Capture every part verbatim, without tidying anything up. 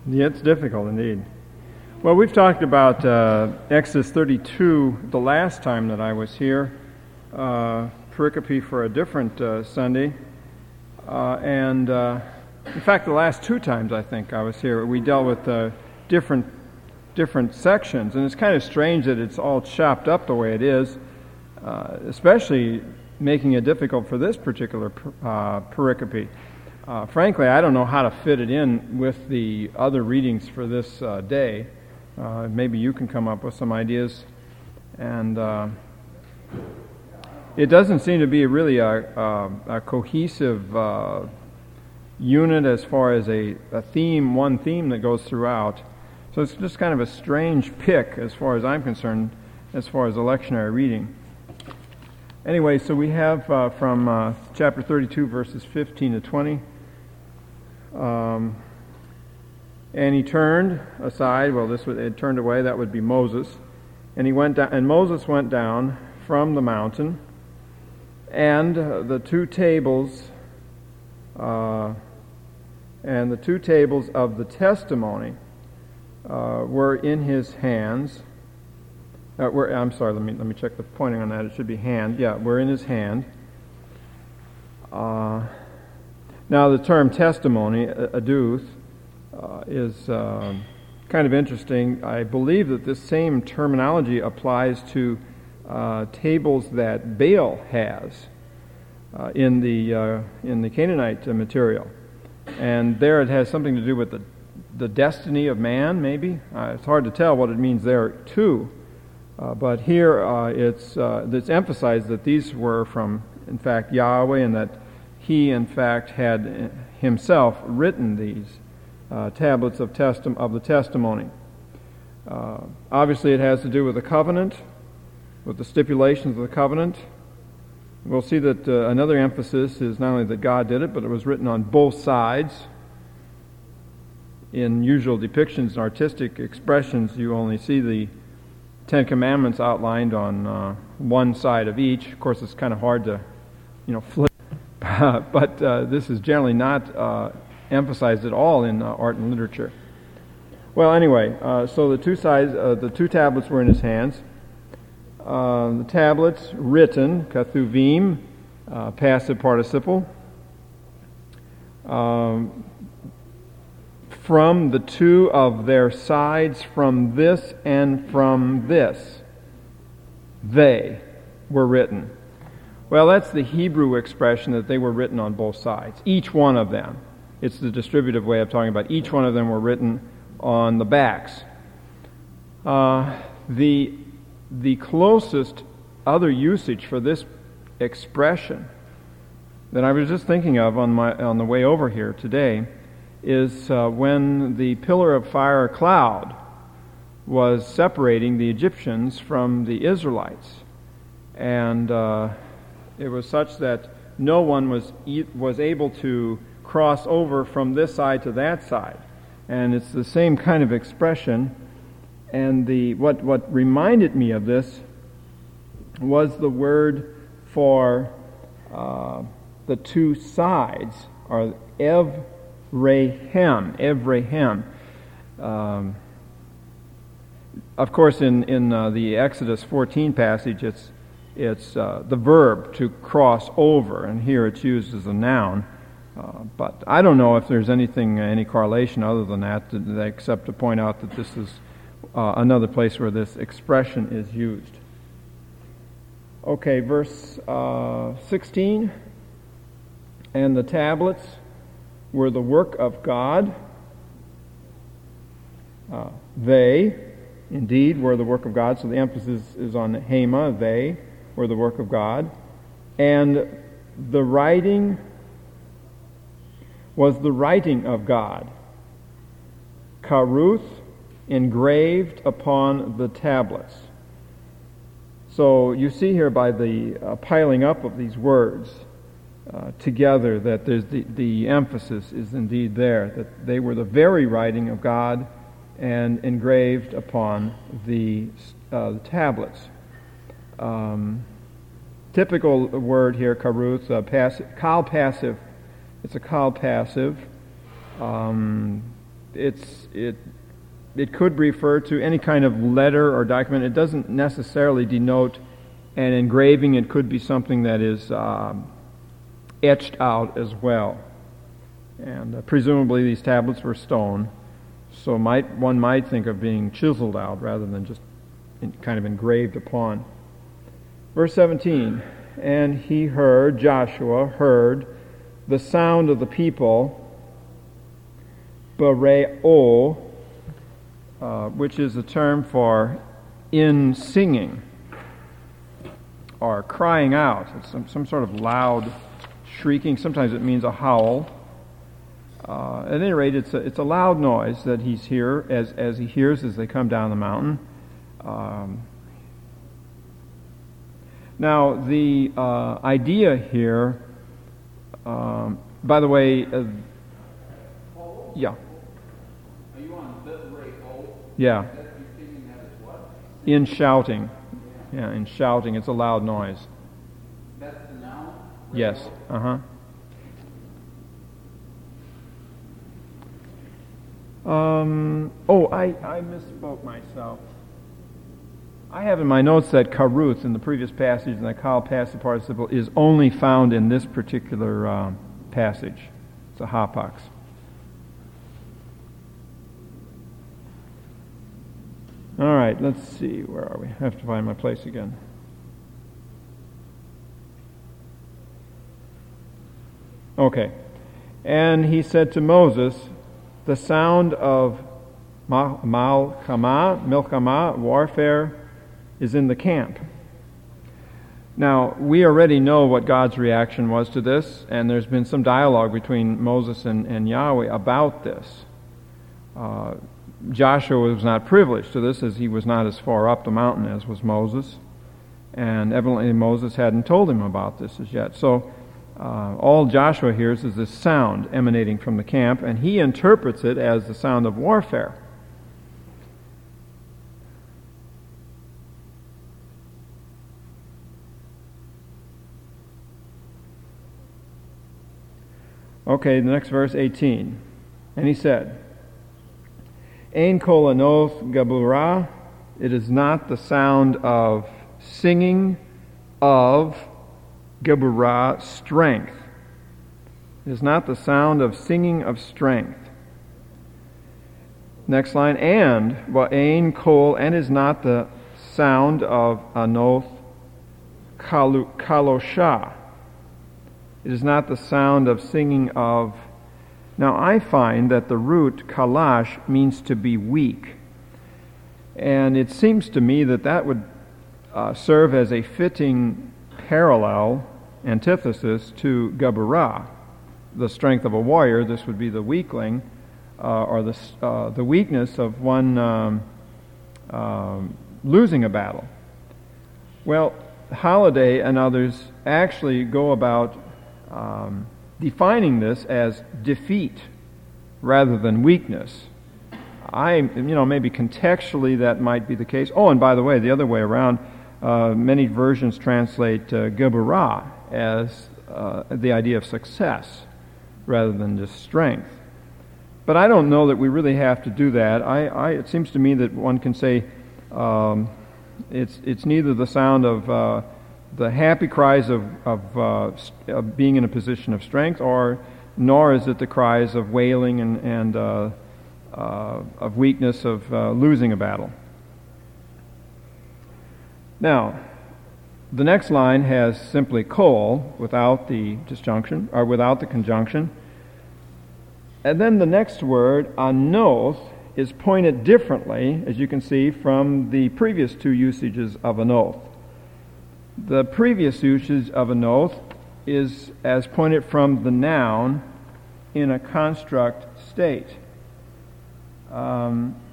Yeah, it's difficult indeed. Well, we've talked about uh, Exodus thirty-two the last time that I was here, uh, pericope for a different uh, Sunday, uh, and uh, in fact, the last two times I think I was here, we dealt with uh, different different sections, and it's kind of strange that it's all chopped up the way it is, uh, especially making it difficult for this particular uh, pericope. Uh, frankly, I don't know how to fit it in with the other readings for this uh, day. Uh, maybe you can come up with some ideas. And uh, it doesn't seem to be really a, a, a cohesive uh, unit as far as a, a theme, one theme that goes throughout. So it's just kind of a strange pick as far as I'm concerned, as far as the lectionary reading. Anyway, so we have uh, from uh, chapter thirty-two, verses fifteen to twenty. Um, and he turned aside. Well, this would it turned away. That would be Moses. And he went down. And Moses went down from the mountain, and uh, the two tables, uh, and the two tables of the testimony uh, were in his hands. Uh, were, I'm sorry. Let me let me check the pointing on that. It should be hand. Yeah, were in his hand. Uh, Now, the term testimony, aduth, uh, is uh, kind of interesting. I believe that this same terminology applies to uh, tables that Baal has uh, in the uh, in the Canaanite material, and there it has something to do with the the destiny of man. Maybe uh, it's hard to tell what it means there too, uh, but here uh, it's uh, it's emphasized that these were from, in fact, Yahweh, and that He, in fact, had himself written these uh, tablets of, testi- of the testimony. Uh, obviously, it has to do with the covenant, with the stipulations of the covenant. We'll see that uh, another emphasis is not only that God did it, but it was written on both sides. In usual depictions and artistic expressions, you only see the Ten Commandments outlined on uh, one side of each. Of course, it's kind of hard to, you know, flip. but uh, this is generally not uh, emphasized at all in uh, art and literature. Well, anyway, uh, so the two sides, uh, the two tablets were in his hands. Uh, the tablets written, kathuvim, uh, passive participle, um, from the two of their sides, from this and from this, they were written. Well, that's the Hebrew expression that they were written on both sides. Each one of them. It's the distributive way of talking about each one of them were written on the backs. Uh, the the closest other usage for this expression that I was just thinking of on my on the way over here today is uh, when the pillar of fire cloud was separating the Egyptians from the Israelites, and uh, it was such that no one was was able to cross over from this side to that side. And it's the same kind of expression. And the what, what reminded me of this was the word for uh, the two sides, are Evrehem. Evrehem. Um, of course, in, in uh, the Exodus fourteen passage, it's It's uh, the verb to cross over, and here it's used as a noun. Uh, but I don't know if there's anything, any correlation other than that, to, except to point out that this is uh, another place where this expression is used. Okay, verse uh, sixteen. And the tablets were the work of God. Uh, they, indeed, were the work of God. So the emphasis is on Hema, they were the work of God. And the writing was the writing of God. Karuth, engraved upon the tablets. So you see here by the uh, piling up of these words uh, together that there's the, the emphasis is indeed there, that they were the very writing of God and engraved upon the, uh, the tablets. Um, typical word here, karuth, uh, passive, kal passive. It's a kal passive. Um, it's it it could refer to any kind of letter or document. It doesn't necessarily denote an engraving. It could be something that is um, etched out as well. And uh, presumably these tablets were stone, so might one might think of being chiseled out rather than just in, kind of engraved upon. Verse seventeen, and he heard, Joshua heard, the sound of the people, Bereo, uh, which is a term for in singing or crying out. It's some, some sort of loud shrieking. Sometimes it means a howl. Uh, at any rate, it's a, it's a loud noise that he's here as as he hears as they come down the mountain. Um, now, the uh, idea here, um, by the way, uh, yeah. Are you on Bereo? Yeah. That you're thinking that is what? In shouting. Yeah, in shouting. It's a loud noise. That's the noun? Yes. Uh-huh. Um, oh, I, I misspoke myself. I have in my notes that karuth in the previous passage and the kal passive participle is only found in this particular um, passage. It's a hapax. All right, let's see. Where are we? I have to find my place again. Okay. And he said to Moses, the sound of malchama, milchama, warfare, is in the camp. Now, we already know what God's reaction was to this, and there's been some dialogue between Moses and, and Yahweh about this. Uh, Joshua was not privileged to this, as he was not as far up the mountain as was Moses, and evidently Moses hadn't told him about this as yet. So, Uh, all Joshua hears is this sound emanating from the camp, and he interprets it as the sound of warfare. Okay, the next verse, eighteen. And he said, Ein kol anoth gabura, it is not the sound of singing of Geburah, strength. It is not the sound of singing of strength. Next line, and wa'ain kol, and is not the sound of anoth kalosha. It is not the sound of singing of. Now I find that the root kalash means to be weak, and it seems to me that that would uh, serve as a fitting parallel antithesis to Geburah, the strength of a warrior. This would be the weakling, uh, or the uh, the weakness of one um, uh, losing a battle. Well, Holiday and others actually go about um, defining this as defeat rather than weakness. I, you know, maybe contextually that might be the case. Oh, and by the way, the other way around, uh, many versions translate uh, Geburah as uh, the idea of success rather than just strength. But I don't know that we really have to do that. I, I it seems to me that one can say um, it's it's neither the sound of uh, the happy cries of of, uh, of being in a position of strength, or nor is it the cries of wailing and and uh, uh, of weakness of uh, losing a battle. Now, the next line has simply kol without the disjunction, or without the conjunction. And then the next word, anoth, is pointed differently, as you can see, from the previous two usages of anoth. The previous usage of anoth is as pointed from the noun in a construct state. Um,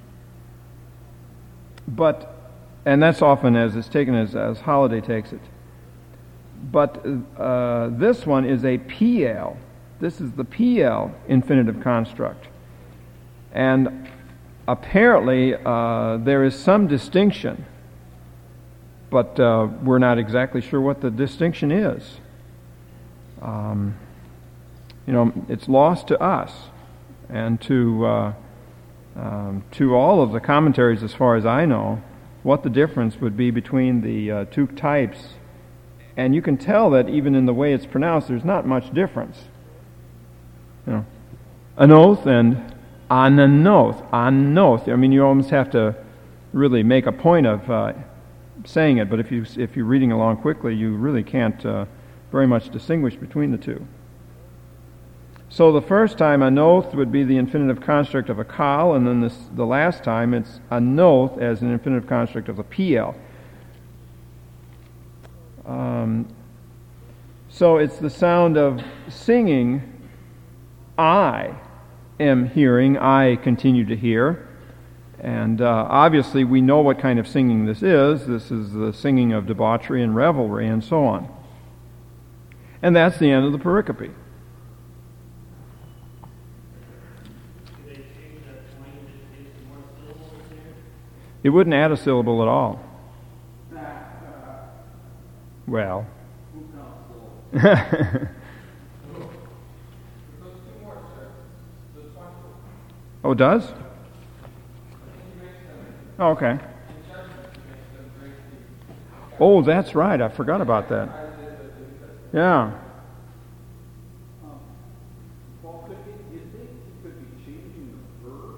but And that's often as it's taken as, as Holiday takes it. But uh, this one is a P L. This is the P L infinitive construct. And apparently uh, there is some distinction, but uh, we're not exactly sure what the distinction is. Um, you know, it's lost to us and to uh, um, to all of the commentaries, as far as I know, what the difference would be between the uh, two types. And you can tell that even in the way it's pronounced, there's not much difference. You know, anoth and ananoth, anoth. I mean, you almost have to really make a point of uh, saying it, but if you if you're reading along quickly, you really can't uh, very much distinguish between the two. So the first time anoth would be the infinitive construct of a kal, and then this, the last time it's anoth as an infinitive construct of a pl. Um, so it's the sound of singing. I am hearing, I continue to hear. And uh, obviously we know what kind of singing this is. This is the singing of debauchery and revelry and so on. And that's the end of the pericope. It wouldn't add a syllable at all. Well. Oh, it does? Oh, okay. Oh, that's right. I forgot about that. Yeah. Well, could it, you think it could be changing the verb?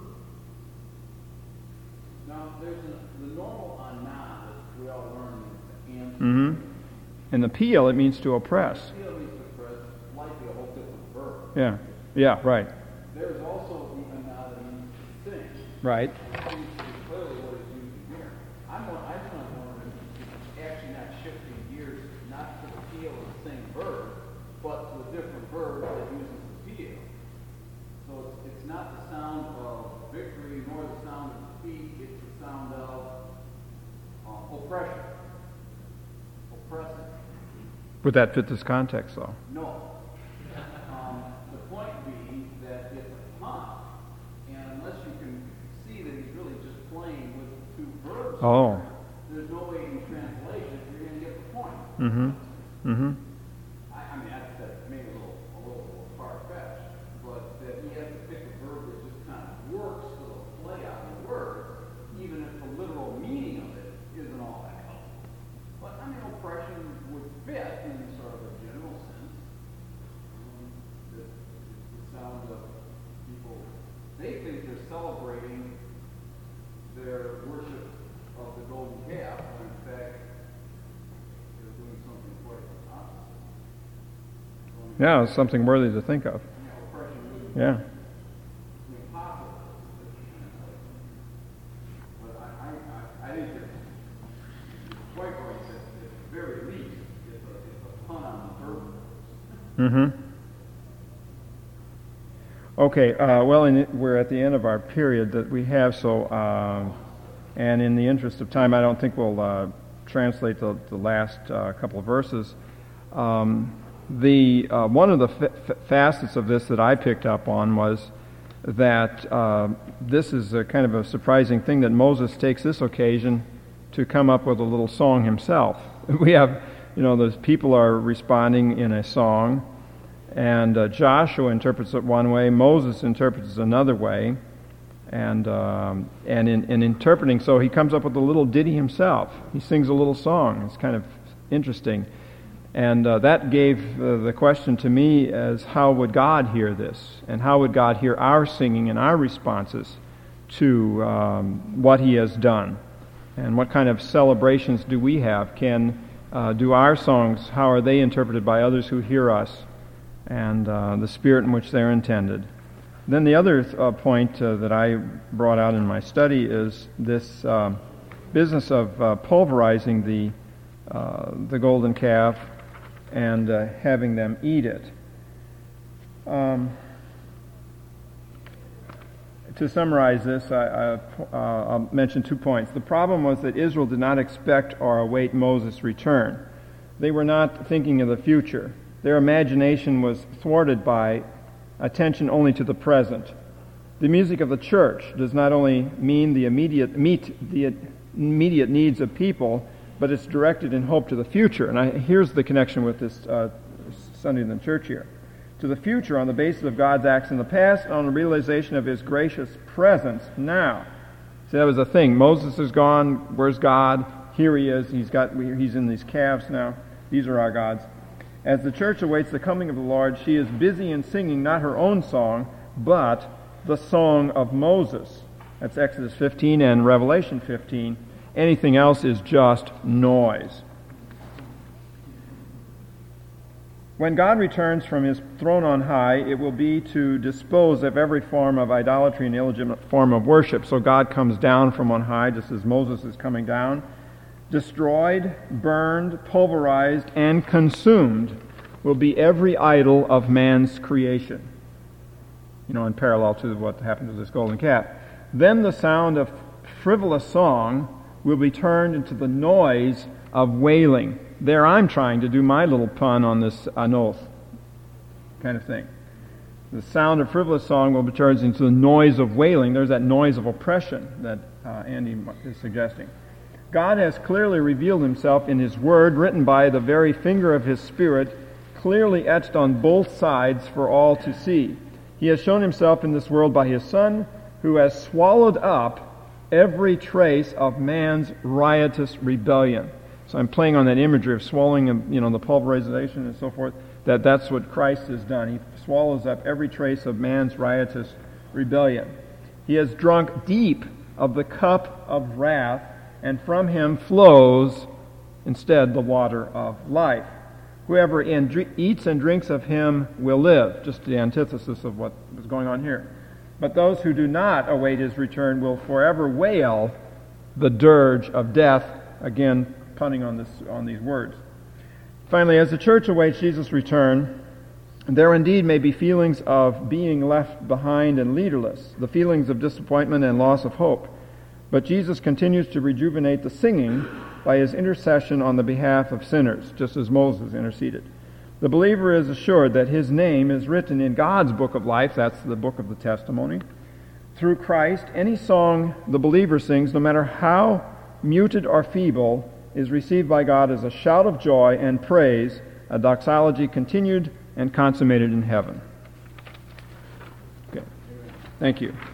Now, there's a, the normal ana that we all learn is answer. Mm-hmm. And the peel, it means to oppress. Peel means to oppress, likely a whole different verb. Yeah. Yeah, right. There's also the ana that means to sing. Right. It seems to be clearly what it's using here. I'm, I just want to wonder if it's actually not shifting gears, not to the peel of the same verb, but to a different verb that uses the peel. So it's, it's not the sound of victory nor the sound of defeat, it's the sound of uh, oppression. Oppressing. Would that fit this context, though? No. Um, the point being that it's a pun, and unless you can see that he's really just playing with the two verbs, Oh. there's no way in translation you're going to get the point. Mm-hmm. Mm-hmm. I, I mean, that's, that's maybe a little, a little, little far-fetched, but that he has to pick a verb that just kind of works for the play out of the word, even if the literal meaning of it isn't all that helpful. But, I mean, oppression would fit in sort of a general sense. Um, that it's the sound of people, they think they're celebrating their worship of the golden calf, when in fact, they're doing something quite opposite. Yeah, it's something worthy to think of. You know, oppression wouldn't Yeah. be impossible. But I, I, I, I think it's quite right that at the very least, it's a, it's a pun on the verb. Mm-hmm. Okay, uh, well, in it, we're at the end of our period that we have, so, uh, and in the interest of time, I don't think we'll uh, translate the, the last uh, couple of verses. Um, the uh, one of the f- facets of this that I picked up on was that uh, this is a kind of a surprising thing that Moses takes this occasion to come up with a little song himself. We have, you know, the people are responding in a song, and uh, Joshua interprets it one way, Moses interprets it another way, and um, and in, in interpreting, so he comes up with a little ditty himself. He sings a little song. It's kind of interesting. And uh, that gave uh, the question to me as how would God hear this? And how would God hear our singing and our responses to um, what he has done? And what kind of celebrations do we have? Can uh, do our songs, how are they interpreted by others who hear us? And uh, the spirit in which they're intended. Then the other uh, point uh, that I brought out in my study is this uh, business of uh, pulverizing the uh, the golden calf and uh, having them eat it. Um, to summarize this, I, I, uh, I'll mention two points. The problem was that Israel did not expect or await Moses' return. They were not thinking of the future. Their imagination was thwarted by attention only to the present. The music of the church does not only mean the immediate meet the immediate needs of people, but it's directed in hope to the future. And I, here's the connection with this uh, Sunday in the church here. to the future on the basis of God's acts in the past and on the realization of his gracious presence now. See, that was the thing. Moses is gone. Where's God? Here he is. He's got. He's in these calves now. These are our gods. As the church awaits the coming of the Lord, she is busy in singing not her own song, but the song of Moses. That's Exodus fifteen and Revelation fifteen. Anything else is just noise. When God returns from his throne on high, it will be to dispose of every form of idolatry and illegitimate form of worship. So God comes down from on high, just as Moses is coming down. Destroyed, burned, pulverized, and consumed will be every idol of man's creation. You know, in parallel to what happened to this golden calf. Then the sound of frivolous song will be turned into the noise of wailing. There I'm trying to do my little pun on this an oath kind of thing. The sound of frivolous song will be turned into the noise of wailing. There's that noise of oppression that uh, Andy is suggesting. God has clearly revealed himself in his word, written by the very finger of his Spirit, clearly etched on both sides for all to see. He has shown himself in this world by his Son, who has swallowed up every trace of man's riotous rebellion. So I'm playing on that imagery of swallowing, you know, the pulverization and so forth, that that's what Christ has done. He swallows up every trace of man's riotous rebellion. He has drunk deep of the cup of wrath, and from him flows instead the water of life. Whoever in, eats and drinks of him will live, just the antithesis of what was going on here. But those who do not await his return will forever wail the dirge of death, again punning on this on these words. Finally, as the church awaits Jesus' return, there indeed may be feelings of being left behind and leaderless, the feelings of disappointment and loss of hope. But Jesus continues to rejuvenate the singing by his intercession on the behalf of sinners, just as Moses interceded. The believer is assured that his name is written in God's book of life, that's the book of the testimony. Through Christ, any song the believer sings, no matter how muted or feeble, is received by God as a shout of joy and praise, a doxology continued and consummated in heaven. Okay. Thank you.